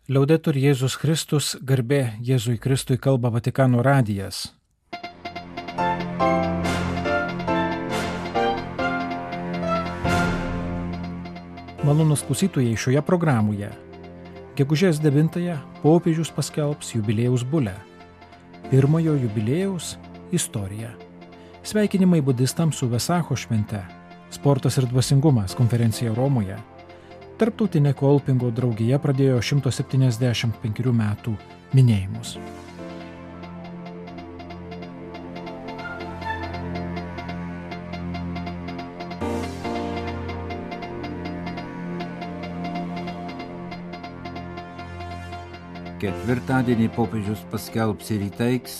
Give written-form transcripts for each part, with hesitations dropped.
Liaudetur Jėzus Kristus, garbė Jėzui Kristui, kalba Vatikano radijas. Malonūs klausytojai, šioje programoje gegužės 9-ąją popiežius paskelbs jubiliejaus bulę. Pirmojo jubiliejaus istorija. Sveikinimai budistams su Vesacho švente. Sportas ir dvasingumas konferencija Romoje. Tarptautinė kolpingo draugija pradėjo 175 metų minėjimus. Ketvirtadienį popiežius paskelbs ir įteiks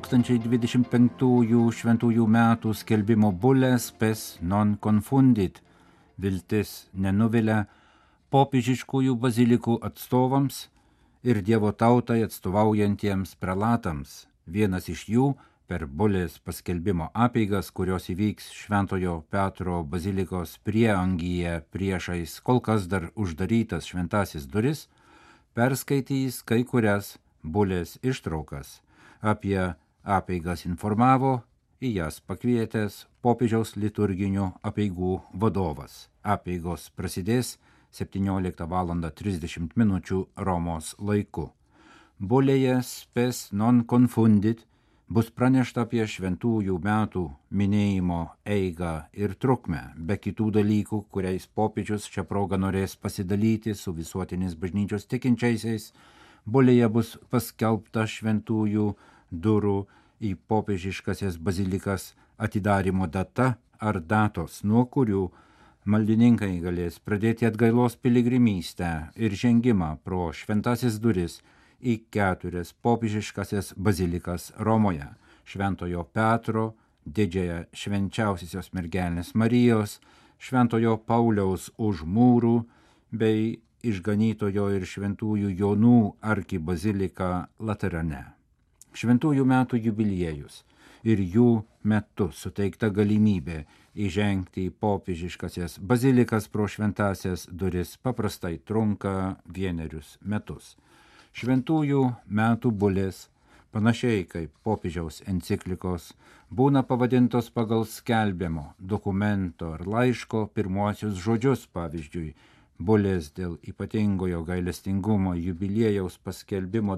2025 šventųjų metų skelbimo bulę Spes non confundit. Viltis nenuvilia popiežiškųjų bazilikų atstovams ir Dievo tautai atstovaujantiems prelatams. Vienas iš jų per bulės paskelbimo apeigas, kurios įvyks Šventojo Petro bazilikos prieangyje priešais kol kas dar uždarytas šventasis duris, perskaitys kai kurias bulės ištraukas. Apie apeigas informavo į jas pakvietęs popiežiaus liturginių apeigų vadovas. Apeigos prasidės 17:30 Romos laiku. Bulėje Spes non confundit bus pranešta apie šventųjų metų minėjimo eigą ir trukmę, be kitų dalykų, kuriais popiežius šią progą norės pasidalyti su visuotinės bažnyčios tikinčiaisiais. Bulėje bus paskelbta šventųjų durų į popiežiškasias bazilikas atidarymo data ar datos, nuo kurių maldininkai galės pradėti atgailos piligrimystę ir žengimą pro šventasis duris į 4 popiežiškasias bazilikas Romoje: Šventojo Petro, Didžiąją švenčiausiosios mergelės Marijos, Šventojo Pauliaus už mūrų bei Išganytojo ir Šventųjų Jonų arkibazilika Laterane. Šventųjų metų jubiliejus ir jų metu suteikta galimybė įžengti į popiežiškasias bazilikas pro šventasias duris paprastai trunka 1 metus. Šventųjų metų bulės, panašiai kaip popiežiaus enciklikos, būna pavadintos pagal skelbiamo dokumento ar laiško pirmuosius žodžius. Pavyzdžiui, bulės dėl ypatingojo gailestingumo jubiliejaus paskelbimo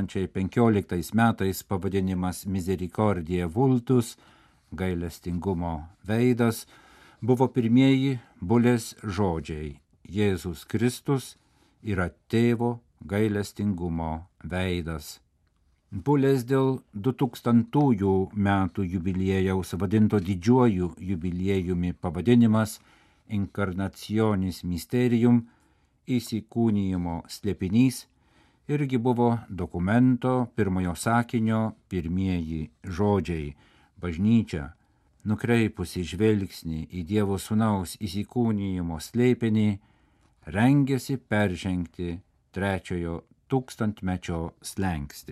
2015 metais pavadinimas Misericordiae Vultus, gailestingumo veidas, buvo pirmieji bulės žodžiai: Jėzus Kristus yra tėvo gailestingumo veidas. Bulės dėl 2000 metų jubiliejaus vadinto didžiuoju jubiliejumi pavadinimas Incarnationis Mysterium, įsikūnijimo slėpinys, irgi buvo dokumento pirmojo sakinio pirmieji žodžiai. Bažnyčia, nukreipusi žvelgsnį į Dievo Sūnaus įsikūnijimo slėpinį, rengėsi peržengti 3 tūkstantmečio slenkstį.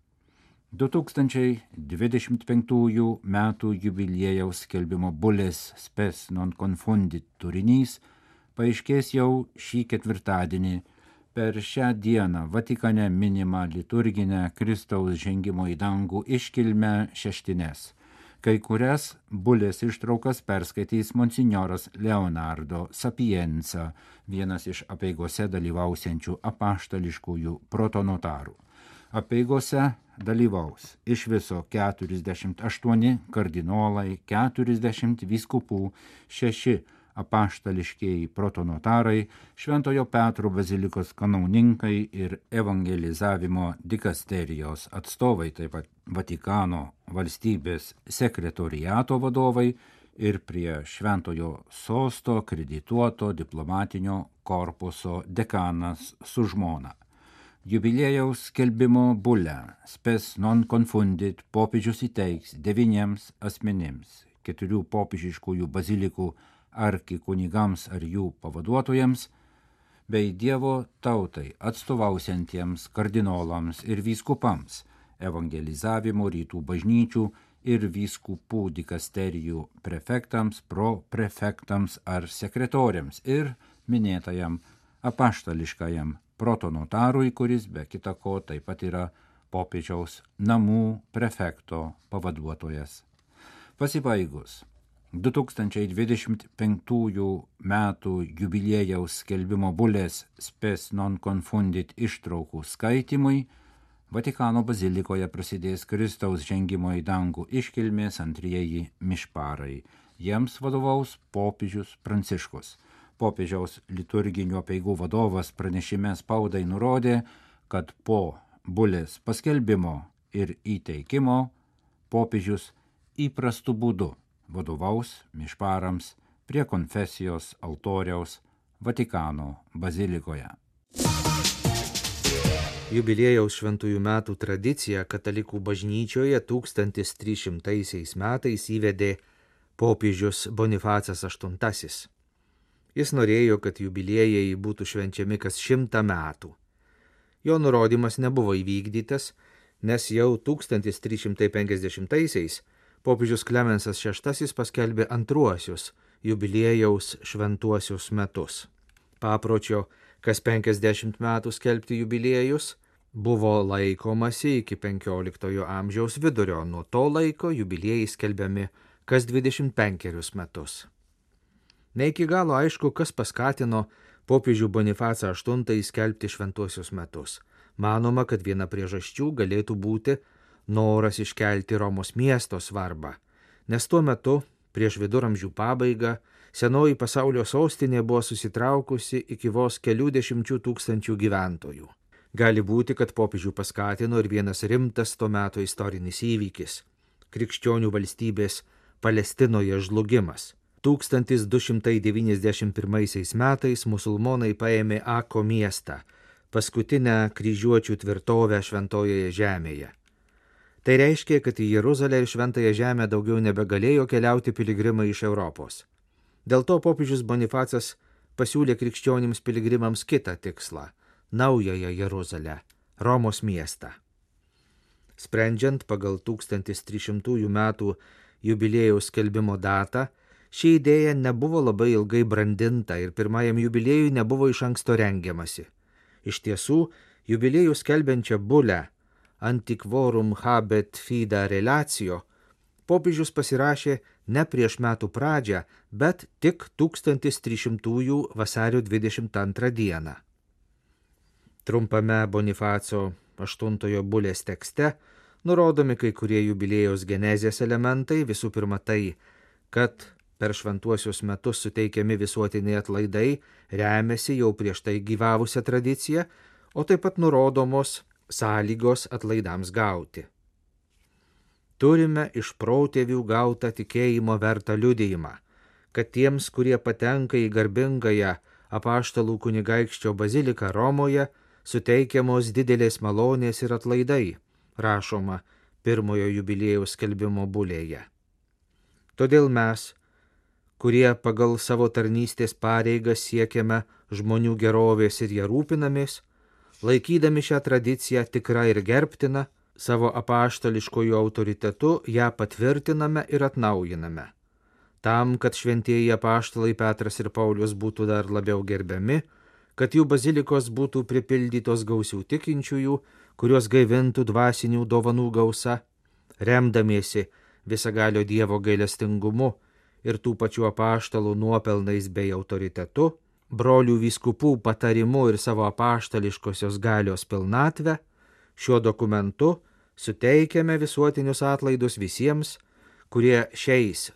2025 metų jubiliejaus skelbimo bulės Spes non confundit turinys paaiškės jau šį ketvirtadienį per šią dieną Vatikane minimą liturginę Kristaus žengimo į dangų iškilmę šeštines. Kai kurias bulės ištraukas perskaitys monsinjoras Leonardo Sapienza, vienas iš apeigose dalyvausiančių apaštališkųjų protonotarų. Apeigose dalyvaus iš viso 48 kardinolai, 40 vyskupų, 6 apaštališkieji protonotarai, Šventojo Petro bazilikos kanauninkai ir evangelizavimo dikasterijos atstovai, taip pat Vatikano valstybės sekretoriato vadovai ir prie Šventojo sosto kredituoto diplomatinio korpuso dekanas su žmona. Jubiliejaus skelbimo bulę Spes non confundit popiežius įteiks 9 asmenims, 4 popiežiškųjų bazilikų arkikunigams ar jų pavaduotojams, bei Dievo tautai atstovausiantiems kardinolams ir vyskupams, evangelizavimo rytų bažnyčių ir vyskupų dikasterijų prefektams, proprefektams ar sekretoriams ir minėtajam apaštališkajam protonotarui, kuris be kita ko taip pat yra popiežiaus namų prefekto pavaduotojas. Pasibaigus 2025 metų jubiliejaus skelbimo bulės Spes non confundit ištraukų skaitimui, Vatikano bazilikoje prasidės Kristaus žengimo į dangų iškilmės antrieji mišparai. Jiems vadovaus popiežius Pranciškus. Popiežiaus liturginių apeigų vadovas pranešime spaudai nurodė, kad po bulės paskelbimo ir įteikimo popiežius įprastu būdu vadovaus mišparams prie konfesijos altoriaus Vatikano bazilikoje. Jubiliejaus šventųjų metų tradiciją katalikų bažnyčioje 1300 metais įvedė popiežius Bonifacas VIII. Jis norėjo, kad jubiliejai būtų švenčiami kas 100 metų. Jo nurodymas nebuvo įvykdytas, nes jau 1350-aisiais popiežius Klemensas VI paskelbė antruosius jubiliejaus šventuosius metus. Papročio kas 50 metų skelbti jubiliejus buvo laikomasi iki 15 amžiaus vidurio, nuo to laiko jubiliejai skelbiami kas 25 metus. Ne iki galo aišku, kas paskatino popiežių Bonifacą VIII skelbti šventuosius metus. Manoma, kad viena priežasčių galėtų būti noras iškelti Romos miesto svarbą, nes tuo metu, prieš viduramžių pabaigą, senoji pasaulio sostinė buvo susitraukusi iki vos kelių dešimčių tūkstančių gyventojų. Gali būti, kad popiežių paskatino ir vienas rimtas to meto istorinis įvykis – krikščionių valstybės Palestinoje žlugimas. 1291 metais musulmonai paėmė Ako miestą, paskutinę kryžiuočių tvirtovę šventojoje žemėje. Tai reiškia, kad į Jeruzalę ir šventąją žemę daugiau nebegalėjo keliauti piligrimai iš Europos. Dėl to popiežius Bonifacas pasiūlė krikščionims piligrimams kitą tikslą – naująją Jeruzalę, Romos miestą. Sprendžiant pagal 1300 metų jubiliejaus skelbimo datą, ši idėja nebuvo labai ilgai brandinta ir pirmajam jubiliejui nebuvo iš anksto rengiamasi. Iš tiesų, jubiliejų skelbiančią bulę Antiquorum habet fida relatio popiežius pasirašė ne prieš metų pradžią, bet tik 1300 vasario 22 dieną. Trumpame Bonifaco VIII bulės tekste nurodomi kai kurie jubiliejaus genezės elementai, visų pirma tai, kad per šventuosius metus suteikiami visuotiniai atlaidai remiasi jau prieš tai gyvavusią tradiciją, o taip pat nurodomos sąlygos atlaidams gauti. Turime iš protėvių gautą tikėjimo vertą liudijimą, kad tiems, kurie patenka į garbingąją apaštalų kunigaikščio baziliką Romoje, suteikiamos didelės malonės ir atlaidai, rašoma pirmojo jubiliejaus skelbimo bulėje. Todėl mes, kurie pagal savo tarnystės pareigas siekiame žmonių gerovės ir ją rūpinamės, laikydami šią tradiciją tikrą ir gerbtiną, savo apaštališkojų autoritetu ją patvirtiname ir atnaujiname. Tam, kad šventieji apaštalai Petras ir Paulius būtų dar labiau gerbiami, kad jų bazilikos būtų pripildytos gausių tikinčiųjų, kurios gaivintų dvasinių dovanų gausa, remdamiesi visagalio Dievo gailestingumu ir tų pačių apaštalų nuopelnais bei autoritetu, brolių vyskupų patarimu ir savo apaštališkosios galios pilnatvę, šiuo dokumentu suteikiame visuotinius atlaidus visiems, kurie šiais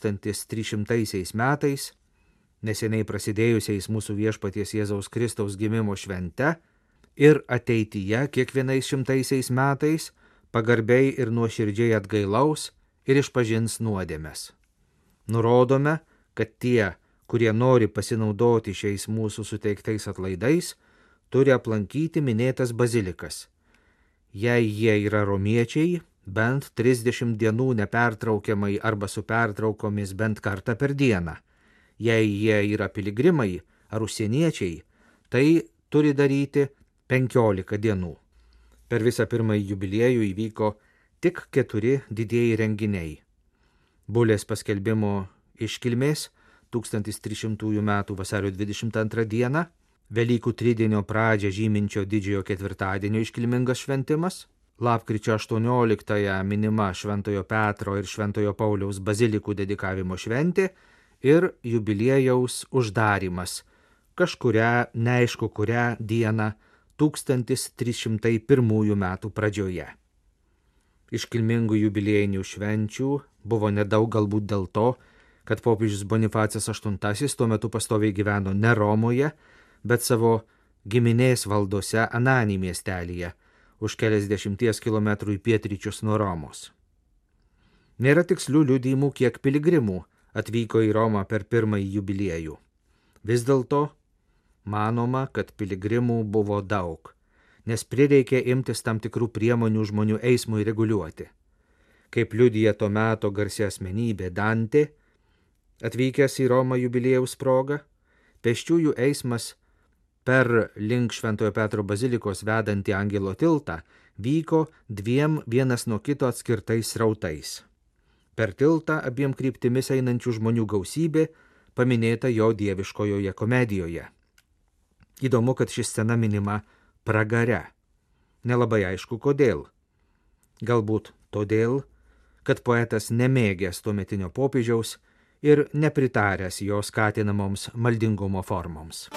1300 metais, neseniai prasidėjusiais mūsų viešpaties Jėzaus Kristaus gimimo švente ir ateityje kiekvienais 100 metais pagarbiai ir nuoširdžiai atgailaus ir išpažins nuodėmes. Nurodome, kad tie, kurie nori pasinaudoti šiais mūsų suteiktais atlaidais, turi aplankyti minėtas bazilikas. Jei jie yra romiečiai, bent 30 dienų nepertraukiamai arba su pertraukomis bent kartą per dieną. Jei jie yra piligrimai ar užsieniečiai, tai turi daryti 15 dienų. Per visą pirmąjį jubiliejų įvyko tik 4 didieji renginiai. Bulės paskelbimo iškilmės 1300 metų vasario 22 dieną, Velykų tridienio pradžią žyminčio didžiojo ketvirtadienio iškilmingas šventimas, lapkričio 18-ąją minima Šventojo Petro ir Šventojo Pauliaus bazilikų dedikavimo šventė ir jubiliejaus uždarimas kažkurią, neaišku kurią dieną 1301 metų pradžioje. Iškilmingų jubiliejinių švenčių buvo nedaug galbūt dėl to, kad popiežius Bonifacas VIII tuo metu pastoviai gyveno ne Romoje, bet savo giminės valdose Anani miestelyje, už keliasdešimties kilometrų į pietryčius nuo Romos. Nėra tikslių liudijimų, kiek piligrimų atvyko į Romą per pirmąjį jubiliejų. Vis dėlto manoma, kad piligrimų buvo daug, nes prireikė imtis tam tikrų priemonių žmonių eismui reguliuoti. Kaip liudija to meto garsi asmenybė Dantė, atvykęs į Romą jubiliejaus proga, pėsčiųjų eismas per link Šventojo Petro bazilikos vedantį Angelo tiltą vyko dviem vienas nuo kito atskirtais srautais. Per tiltą abiem kryptimis einančių žmonių gausybė paminėta jo dieviškojoje komedijoje. Įdomu, kad ši scena minima pragare. Nelabai aišku kodėl. Galbūt todėl, kad poetas nemėgęs tuometinio popiežiaus ir nepritaręs jo skatinamoms maldingumo formoms.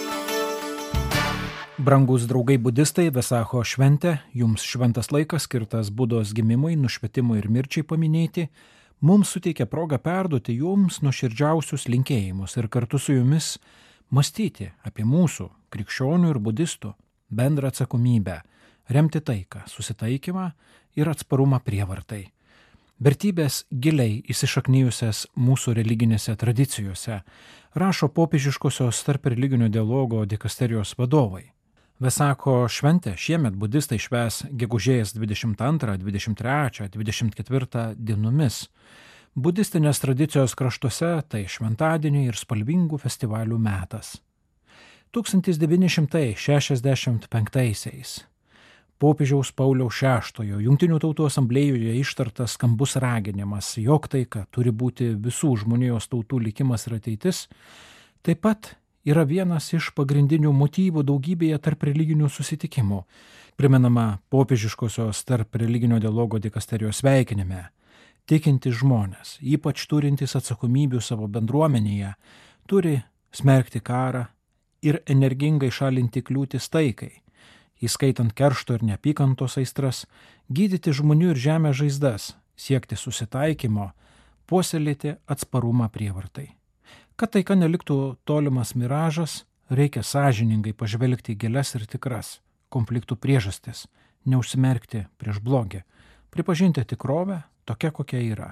Brangus draugai budistai, Vesacho šventė, jums šventas laikas skirtas Budos gimimui, nušvietimui ir mirčiai paminėti, mums suteikia progą perduoti jums nuoširdžiausius linkėjimus ir kartu su jumis mąstyti apie mūsų, krikščionių ir budistų, bendrą atsakomybę, remti taiką, susitaikymą ir atsparumą prievartai. Vertybės giliai įsišaknijusias mūsų religinėse tradicijose, rašo popiežiškosios tarp religinio dialogo dikasterijos vadovai. Vesako šventę šiemet budistai švęs gegužės 22, 23, 24 dienomis. Budistinės tradicijos kraštuose tai šventadieniai ir spalvingų festivalių metas. 1965-aisiais popiežiaus Pauliaus VI Jungtinių tautų asamblėjoje ištartas skambus raginimas, jog taika turi būti visų žmonijos tautų likimas ir ateitis, taip pat yra vienas iš pagrindinių motyvų daugybėje tarp religinių susitikimų, primenama popiežiškosios tarp religinio dialogo dikasterijos sveikinime. Tikintis žmonės, ypač turintys atsakomybių savo bendruomenėje, turi smerkti karą ir energingai šalinti kliūtis taikai, įskaitant keršto ir neapykantos aistras, gydyti žmonių ir žemės žaizdas, siekti susitaikymo, puoselėti atsparumą prievartai. Kad taika neliktų tolimas miražas, reikia sąžiningai pažvelgti į gilias ir tikras konfliktų priežastis, neužsimerkti prieš blogį, pripažinti tikrovę tokia, kokia yra.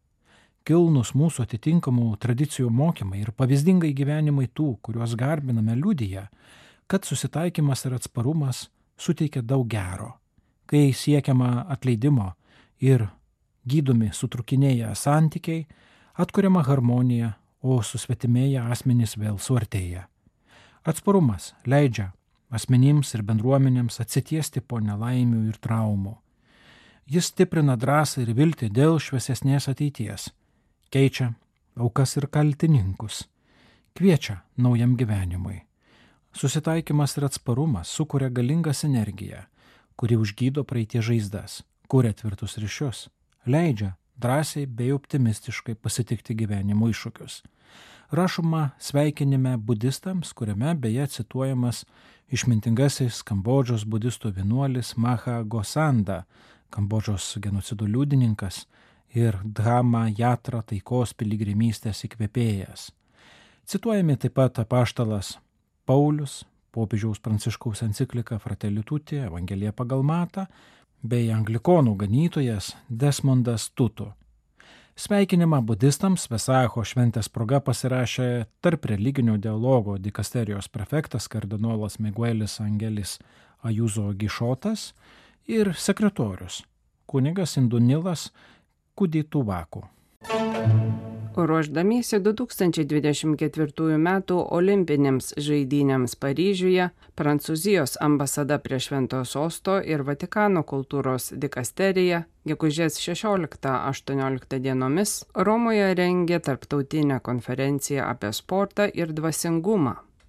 Kilnus mūsų atitinkamų tradicijų mokymai ir pavyzdingai gyvenimai tų, kuriuos garbiname, liudija, kad susitaikymas ir atsparumas suteikia daug gero. Kai siekiama atleidimo ir gydomi sutrukinėję santykiai, atkuriama harmonija, o susvetimėję asmenys vėl suartėja. Atsparumas leidžia asmenims ir bendruomenėms atsitiesti po nelaimių ir traumų. Jis stiprina drąsą ir viltį dėl šviesesnės ateities, keičia aukas ir kaltininkus, kviečia naujam gyvenimui. Susitaikymas ir atsparumas sukuria galingą sinergiją, kuri užgydo praeities žaizdas, kuria tvirtus ryšius, leidžia drąsiai bei optimistiškai pasitikti gyvenimo iššūkius. Rašoma sveikinime budistams, kuriame beje cituojamas išmintingasis Kambodžos budistų vienuolis Maha Gosanda, Kambodžos genocido liudininkas ir Dhama Jatra taikos piligrimystės įkvėpėjas. Cituojami taip pat apaštalas Paulius, popiežiaus Pranciškaus enciklika Fratelli Tutti, Evangelija pagal Matą, bei anglikonų ganytojas Desmondas Tutu. Sveikinimą budistams Vesacho šventės proga pasirašė tarp religinio dialogo dikasterijos prefektas kardinolas Miguelis Angelis Ajuzo Gišotas ir sekretorius kunigas Indunilas Kudituvaku. Ruošdamiesi 2024 m. olimpinėms žaidynėms Paryžiuje, Prancūzijos ambasada prie Šventojo Sosto ir Vatikano kultūros dikasterija gegužės 16-18 dienomis Romoje rengė tarptautinę konferenciją apie sportą ir dvasingumą.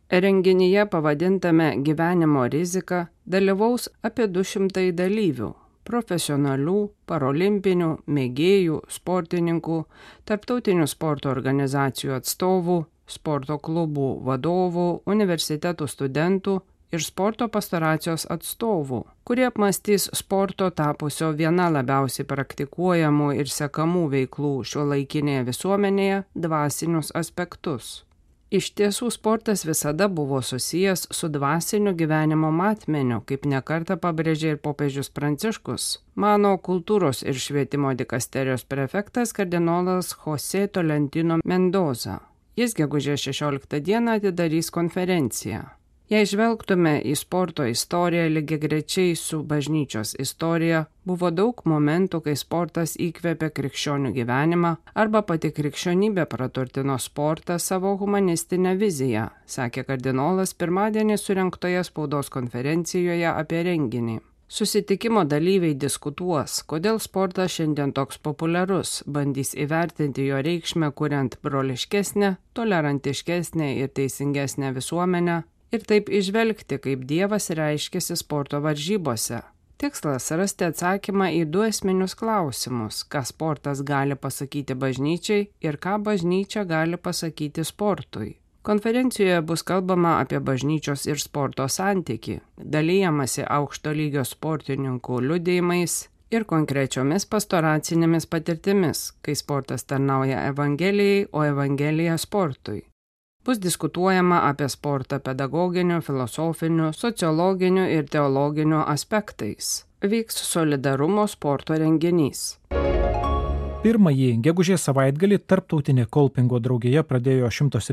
Renginyje pavadintame Gyvenimo rizika dalyvaus apie 200 dalyvių – profesionalių, parolimpinių, mėgėjų, sportininkų, tarptautinių sporto organizacijų atstovų, sporto klubų vadovų, universitetų studentų ir sporto pastoracijos atstovų, kurie apmąstys sporto tapusio viena labiausiai praktikuojamų ir sekamų veiklų šiuolaikinėje visuomenėje dvasinius aspektus. Iš tiesų sportas visada buvo susijęs su dvasiniu gyvenimo matmeniu, kaip nekartą pabrėžė ir popiežius Pranciškus, mano kultūros ir švietimo dikasterijos prefektas kardinolas José Tolentino Mendoza. Jis gegužės 16 dieną atidarys konferenciją. Jei žvelgtume į sporto istoriją lygiagrečiai su bažnyčios istorija, buvo daug momentų, kai sportas įkvėpė krikščionių gyvenimą arba pati krikščionybė praturtino sportą savo humanistinę viziją, sakė kardinolas pirmadienį surengtoje spaudos konferencijoje apie renginį. Susitikimo dalyviai diskutuos, kodėl sportas šiandien toks populiarus, bandys įvertinti jo reikšmę, kuriant broliškesnę, tolerantiškesnę ir teisingesnę visuomenę, ir taip įžvelgti, kaip Dievas reiškiasi sporto varžybose. Tikslas – rasti atsakymą į 2 esminius klausimus, ką sportas gali pasakyti bažnyčiai ir ką bažnyčia gali pasakyti sportui. Konferencijoje bus kalbama apie bažnyčios ir sporto santykį, dalijamasi aukšto lygio sportininkų liudijimais ir konkrečiomis pastoracinėmis patirtimis, kai sportas tarnauja Evangelijai, o Evangelija sportui. Bus diskutuojama apie sportą pedagoginiu, filosofiniu, sociologiniu ir teologiniu aspektais. Vyks solidarumo sporto renginys. Pirmąjį gegužės savaitgalį Tarptautinė Kolpingo draugija pradėjo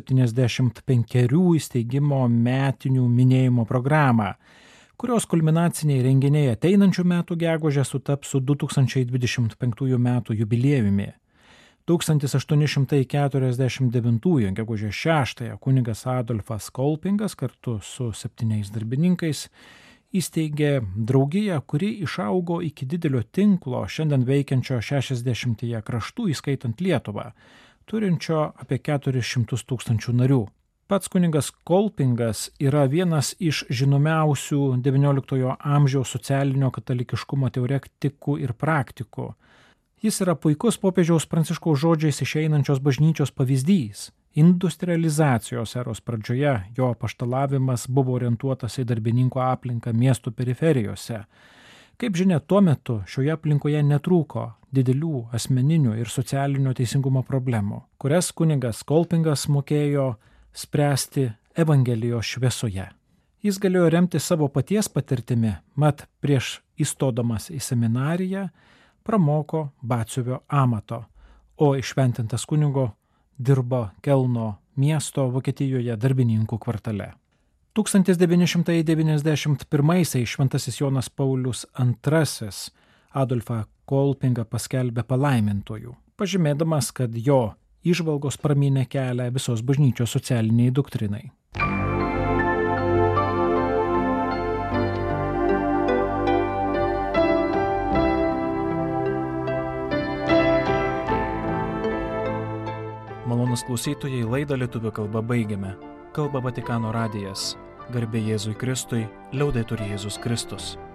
175 įsteigimo metinių minėjimo programą, kurios kulminaciniai renginiai ateinančių metų gegužę sutaps su 2025 metų jubiliejumi. 1849 gegužės 6 kunigas Adolfas Kolpingas kartu su 7 darbininkais įsteigė draugiją, kuri išaugo iki didelio tinklo šiandien veikiančio 60 kraštų, įskaitant Lietuvą, turinčio apie 400 000 narių. Pats kunigas Kolpingas yra vienas iš žinomiausių XIX amžiaus socialinio katalikiškumo teoretikų ir praktikų. Jis yra puikus popiežiaus Pranciškaus žodžiais išeinančios bažnyčios pavyzdys. Industrializacijos eros pradžioje jo apaštalavimas buvo orientuotas į darbininkų aplinką miestų periferijose. Kaip žinia, tuo metu šioje aplinkoje netrūko didelių asmeninių ir socialinio teisingumo problemų, kurias kunigas Kolpingas mokėjo spręsti Evangelijos šviesoje. Jis galėjo remti savo paties patirtimi, mat prieš įstodamas į seminariją pramoko batsiuvio amato, o iššventintas kunigo dirbo Kelno miesto Vokietijoje darbininkų kvartale. 1991 šventasis Jonas Paulius II Adolfą Kolpingą paskelbė palaimintuoju, pažymėdamas, kad jo įžvalgos pramynė kelią visos bažnyčios socialiniai doktrinai. Malonūs klausytojai, laidą lietuvių kalba baigiame. Kalba Vatikano radijas. Garbė Jėzui Kristui, liaudetur Jėzus Kristus.